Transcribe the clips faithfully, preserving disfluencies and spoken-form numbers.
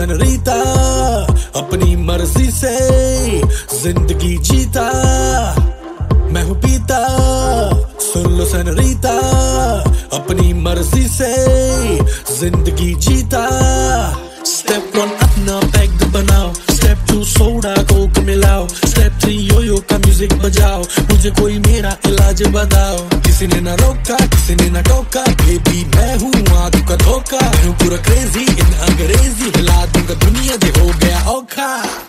सनरीता, अपनी मर्जी से जिंदगी जीता, मैं हूँ पीता। सुन लो सनरीता, अपनी मर्जी से जिंदगी जीता। स्टेप वन अपना पैग बनाओ, स्टेप टू सोडा कोक मिलाओ, स्टेप थ्री योयो का म्यूजिक बजाओ, मुझे कोई मेरा इलाज बताओ। किसी ने ना रोका, किसी ने ना टोका, बेबी मैं हूँ आंख का धोखा, मैं हूँ पूरा क्रेजी इन अंग्रेजी, हिला दूंगा दुनिया जे हो गया औखा।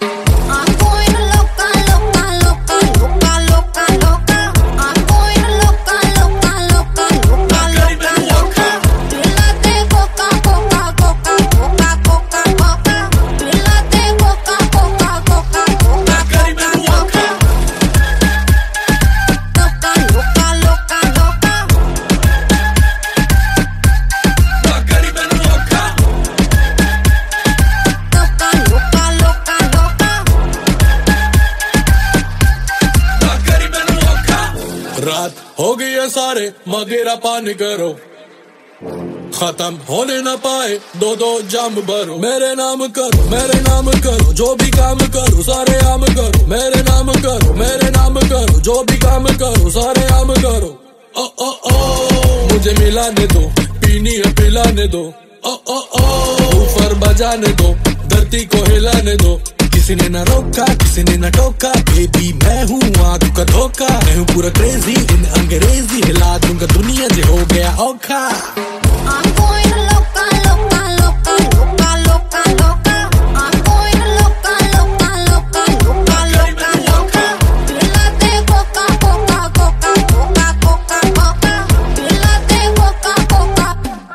रात हो गई है सारे मगेरा पानी करो, खत्म होने ना पाए दो दो जाम भरो। मेरे नाम करो, मेरे नाम करो, जो भी काम करो सारे आम करो। मेरे नाम करो, मेरे नाम करो, जो भी काम करो सारे आम करो। ओ ओ ओ मुझे मिलाने दो, पीनी है पिलाने दो। ओ ओ ओ ऊपर बजाने दो, धरती को हिलाने दो। किसी ने ना रोका, किसी ने ना टोका, बेबी मैं हूँ आंख का धोखा, मैं हूँ पूरा क्रेजी इन अंग्रेजी, हिला दूंगा दुनिया जे हो गया औखा। I'm going loca, loca, loca, loca, loca, loca. I'm going loca, loca, loca, loca, loca, loca. Dilate coca, coca, coca, coca, coca, coca. Dilate coca, coca.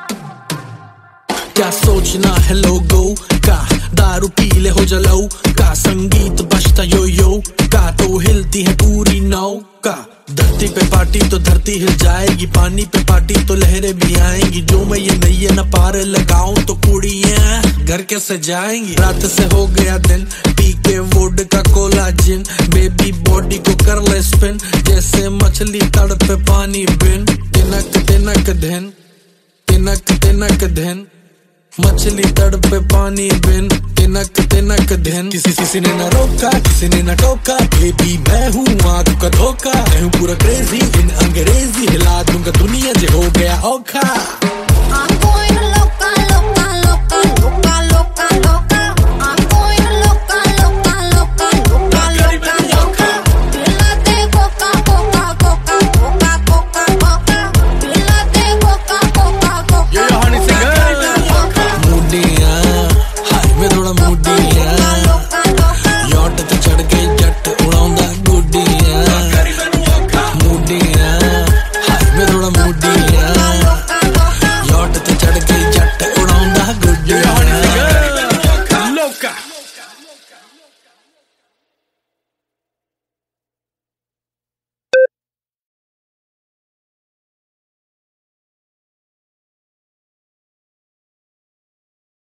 क्या सोचना है लोगों का, दारू पी ले हो जलाओ का, संगीत बजता यो यो का, तो हिलती है पूरी नौका। धरती पे पार्टी तो धरती हिल जाएगी, पानी पे पार्टी तो लहरें भी आएंगी। जो मैं ये नैये न पार लगाऊं तो कुड़ियां घर कैसे जाएंगी। रात से हो गया दिन, पी के वोड का कोला जिन, बेबी बॉडी को कर ले स्पिन, जैसे मछली तड़पे पानी बिन। तिनक तिनक दिन, तिनक तिनक दिन, मछली तड़पे पानी बिन, तिनक तिनक दिन। किसी किसी ने ना रोका, किसी ने ना टोका, बेबी मैं हूँ आंख का धोखा, मैं हूँ पूरा क्रेजी इन अंग्रेजी, हिला दूंगा दुनिया जे हो गया औखा।